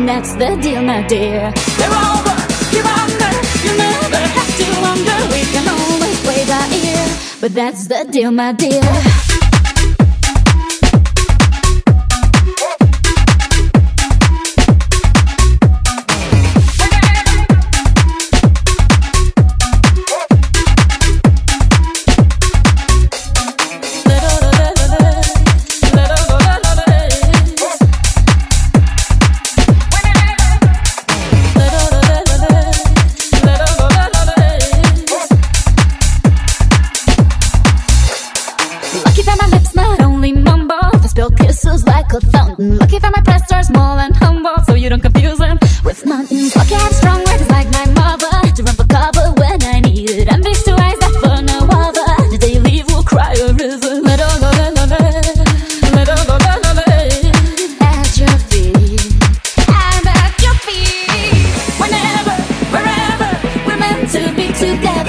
That's the deal, my dear. They're over, you're under. You never have to wonder. We can always play by ear. But that's the deal, my dear.